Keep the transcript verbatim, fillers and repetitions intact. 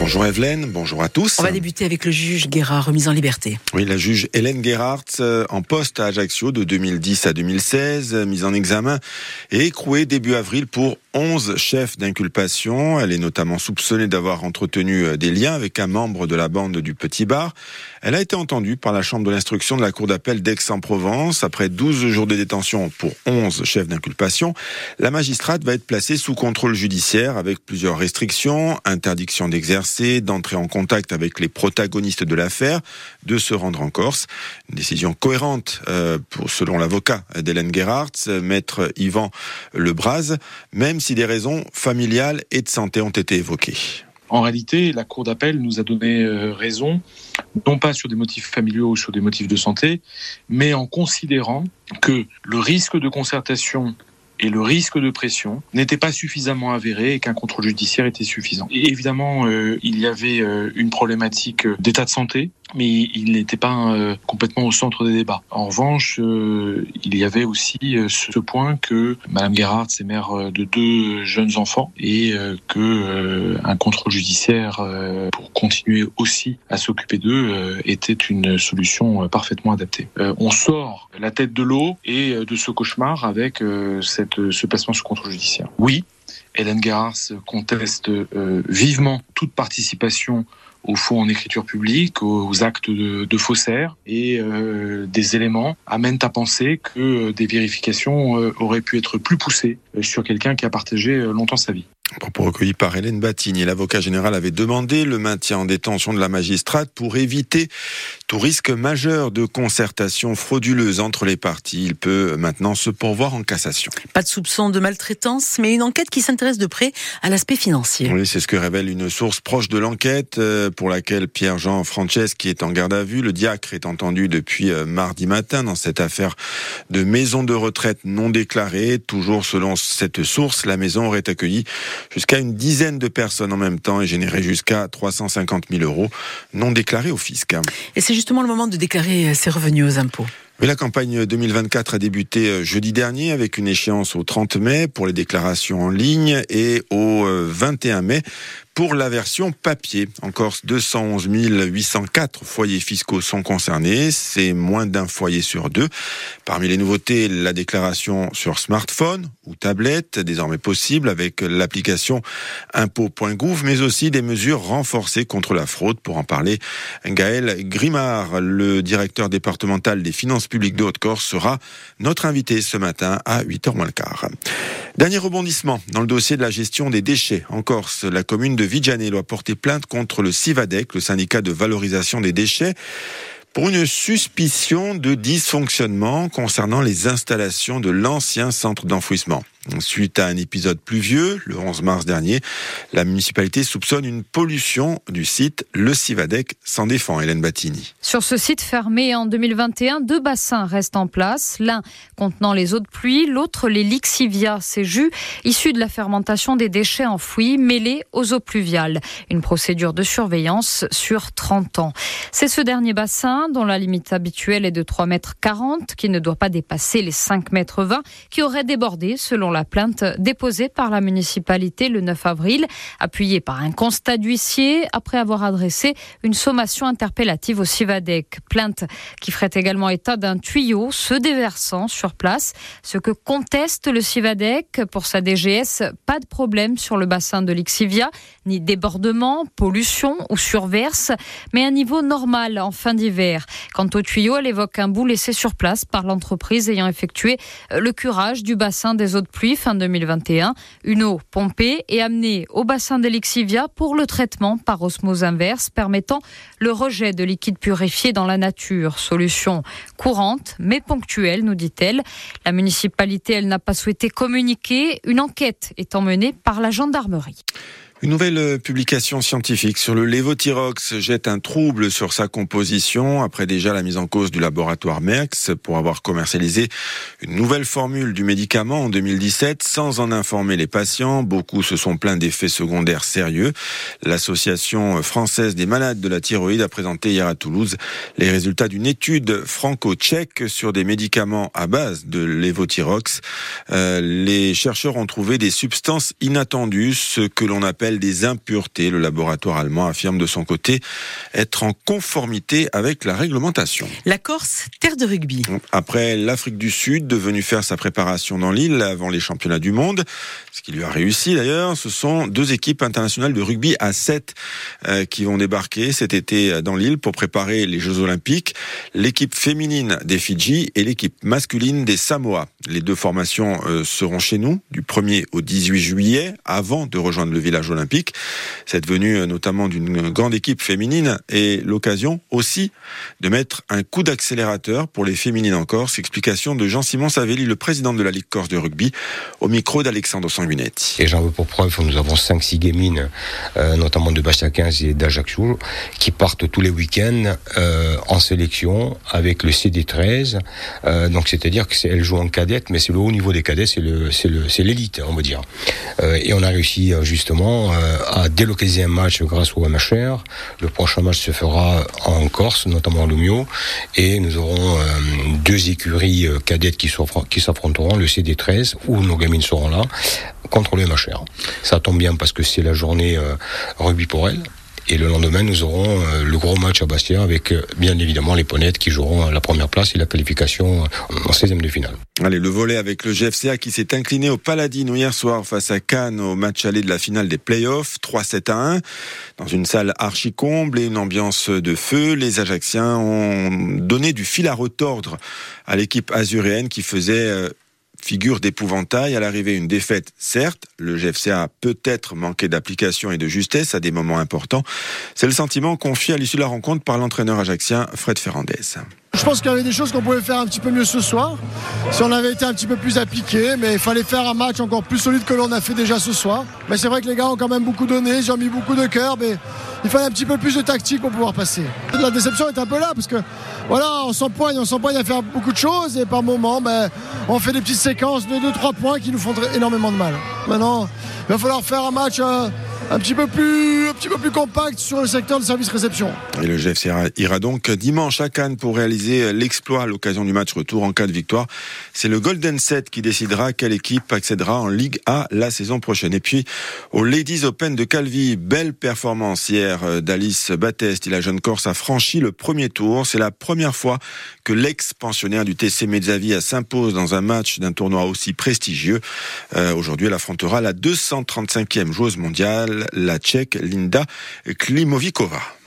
Bonjour Evelyne, bonjour à tous. On va débuter avec le juge Guérard, remis en liberté. Oui, la juge Hélène Guérard, en poste à Ajaccio de deux mille dix à deux mille seize, mise en examen et écrouée début avril pour onze chefs d'inculpation. Elle est notamment soupçonnée d'avoir entretenu des liens avec un membre de la bande du Petit Bar. Elle a été entendue par la chambre de l'instruction de la cour d'appel d'Aix-en-Provence. Après douze jours de détention pour onze chefs d'inculpation, la magistrate va être placée sous contrôle judiciaire avec plusieurs restrictions, interdiction d'exercer, d'entrer en contact avec les protagonistes de l'affaire, de se rendre en Corse. Une décision cohérente euh, pour, selon l'avocat d'Hélène Guérard, maître Yvan Lebras, même si des raisons familiales et de santé ont été évoquées. En réalité, la cour d'appel nous a donné euh, raison, non pas sur des motifs familiaux ou sur des motifs de santé, mais en considérant que le risque de concertation et le risque de pression n'était pas suffisamment avéré et qu'un contrôle judiciaire était suffisant. Et évidemment, euh, il y avait euh, une problématique d'état de santé, mais il n'était pas euh, complètement au centre des débats. En revanche, euh, il y avait aussi euh, ce point que Madame Guérard est mère de deux jeunes enfants et euh, que euh, un contrôle judiciaire euh, pour continuer aussi à s'occuper d'eux euh, était une solution euh, parfaitement adaptée. Euh, on sort la tête de l'eau et euh, de ce cauchemar avec euh, cette, ce placement sous contrôle judiciaire. Oui, Hélène Guérard conteste euh, vivement toute participation au faux en écriture publique, aux actes de, de faussaires, et euh, des éléments amènent à penser que des vérifications euh, auraient pu être plus poussées sur quelqu'un qui a partagé longtemps sa vie. Propos recueillis par Hélène Battigny. L'avocat général avait demandé le maintien en détention de la magistrate pour éviter tout risque majeur de concertation frauduleuse entre les parties. Il peut maintenant se pourvoir en cassation. Pas de soupçon de maltraitance, mais une enquête qui s'intéresse de près à l'aspect financier. Oui, c'est ce que révèle une source proche de l'enquête pour laquelle Pierre-Jean Franceschi est en garde à vue. Le diacre est entendu depuis mardi matin dans cette affaire de maison de retraite non déclarée. Toujours selon cette source, la maison aurait accueilli jusqu'à une dizaine de personnes en même temps et générer jusqu'à trois cent cinquante mille euros non déclarés au fisc. Et c'est justement le moment de déclarer ses revenus aux impôts. Mais la campagne deux mille vingt-quatre a débuté jeudi dernier avec une échéance au trente mai pour les déclarations en ligne et au vingt et un mai pour la version papier. En Corse, deux cent onze mille huit cent quatre foyers fiscaux sont concernés. C'est moins d'un foyer sur deux. Parmi les nouveautés, la déclaration sur smartphone ou tablette, désormais possible avec l'application impôt point gouv, mais aussi des mesures renforcées contre la fraude. Pour en parler, Gaël Grimard, le directeur départemental des finances publiques de Haute-Corse, sera notre invité ce matin à huit heures moins le quart. Dernier rebondissement dans le dossier de la gestion des déchets. En Corse, la commune de Vigianello a porté plainte contre le Civadec, le syndicat de valorisation des déchets, pour une suspicion de dysfonctionnement concernant les installations de l'ancien centre d'enfouissement. Suite à un épisode pluvieux, le onze mars dernier, la municipalité soupçonne une pollution du site. Le Civadec s'en défend, Hélène Battigny. Sur ce site fermé en deux mille vingt et un, deux bassins restent en place. L'un contenant les eaux de pluie, l'autre les lixivia, ces jus issus de la fermentation des déchets enfouis mêlés aux eaux pluviales. Une procédure de surveillance sur trente ans. C'est ce dernier bassin, dont la limite habituelle est de trois mètres quarante, qui ne doit pas dépasser les cinq mètres vingt, qui aurait débordé selon la plainte déposée par la municipalité le neuf avril, appuyée par un constat d'huissier après avoir adressé une sommation interpellative au Civadec. Plainte qui ferait également état d'un tuyau se déversant sur place, ce que conteste le Civadec. Pour sa D G S, pas de problème sur le bassin de Lixivia, ni débordement, pollution ou surverse, mais un niveau normal en fin d'hiver. Quant au tuyau, elle évoque un bout laissé sur place par l'entreprise ayant effectué le curage du bassin des eaux de pluie fin deux mille vingt et un. Une eau pompée et amenée au bassin de Lixivia pour le traitement par osmose inverse, permettant le rejet de liquide purifié dans la nature. Solution courante mais ponctuelle, nous dit-elle. La municipalité, elle n'a pas souhaité communiquer. Une enquête étant menée par la gendarmerie. Une nouvelle publication scientifique sur le lévothyrox jette un trouble sur sa composition après déjà la mise en cause du laboratoire Merck pour avoir commercialisé une nouvelle formule du médicament en deux mille dix-sept sans en informer les patients. Beaucoup se sont plaints d'effets secondaires sérieux. L'Association française des malades de la thyroïde a présenté hier à Toulouse les résultats d'une étude franco-tchèque sur des médicaments à base de lévothyrox. Euh, les chercheurs ont trouvé des substances inattendues, ce que l'on appelle appelle des impuretés. Le laboratoire allemand affirme de son côté être en conformité avec la réglementation. La Corse, terre de rugby. Après l'Afrique du Sud, devenue faire sa préparation dans l'île avant les championnats du monde, ce qui lui a réussi d'ailleurs, ce sont deux équipes internationales de rugby à sept euh, qui vont débarquer cet été dans l'île pour préparer les Jeux Olympiques. L'équipe féminine des Fidji et l'équipe masculine des Samoa. Les deux formations euh, seront chez nous du premier au dix-huit juillet, avant de rejoindre le village olympique. Cette venue euh, notamment d'une grande équipe féminine est l'occasion aussi de mettre un coup d'accélérateur pour les féminines en Corse. Explication de Jean-Simon Savelli, le président de la Ligue Corse de rugby, au micro d'Alexandre Sanguinetti. Et j'en veux pour preuve, nous avons cinq six gamines, euh, notamment de Bastia quinze et d'Ajaccio, qui partent tous les week-ends euh, en sélection avec le C D treize. Euh, donc c'est-à-dire qu'elles jouent en cadette, mais c'est le haut niveau des cadets, c'est le, c'est le, c'est l'élite, on va dire. Euh, et on a réussi justement euh, à délocaliser un match grâce au M H R. Le prochain match se fera en Corse, notamment à Lumio, et nous aurons euh, deux écuries euh, cadettes qui, qui s'affronteront, le C D treize, où nos gamines seront là, contre le M H R. Ça tombe bien parce que c'est la journée euh, rugby pour elles. Et le lendemain, nous aurons euh, le gros match à Bastia avec, euh, bien évidemment, les Ponettes qui joueront la première place et la qualification euh, en seizième de finale. Allez, le volley avec le G F C A qui s'est incliné au Paladino hier soir face à Cannes au match aller de la finale des playoffs, trois sept à un. Dans une salle archi-comble et une ambiance de feu, les Ajacciens ont donné du fil à retordre à l'équipe azuréenne qui faisait... Euh, figure d'épouvantail. À l'arrivée, une défaite, certes. Le G F C A a peut-être manqué d'application et de justesse à des moments importants. C'est le sentiment confié à l'issue de la rencontre par l'entraîneur ajaccien Fred Ferrandez. Je pense qu'il y avait des choses qu'on pouvait faire un petit peu mieux ce soir, si on avait été un petit peu plus appliqué, mais il fallait faire un match encore plus solide que l'on a fait déjà ce soir. Mais c'est vrai que les gars ont quand même beaucoup donné, ils ont mis beaucoup de cœur, mais il fallait un petit peu plus de tactique pour pouvoir passer. La déception est un peu là, parce que voilà, on s'empoigne, on s'empoigne à faire beaucoup de choses, et par moments, ben, on fait des petites séquences de deux trois points qui nous font énormément de mal. Maintenant, il va falloir faire un match... Euh, Un petit peu plus, un petit peu plus compact sur le secteur de service réception. Et le G F C ira donc dimanche à Cannes pour réaliser l'exploit à l'occasion du match retour. En cas de victoire, c'est le Golden Set qui décidera quelle équipe accédera en Ligue A la saison prochaine. Et puis, au Ladies Open de Calvi, belle performance hier d'Alice Batteste. La jeune Corse a franchi le premier tour. C'est la première fois que l'ex-pensionnaire du T C Mezzavia s'impose dans un match d'un tournoi aussi prestigieux. Euh, aujourd'hui, elle affrontera la deux cent trente-cinquième joueuse mondiale, la Tchèque Linda Klimovikova.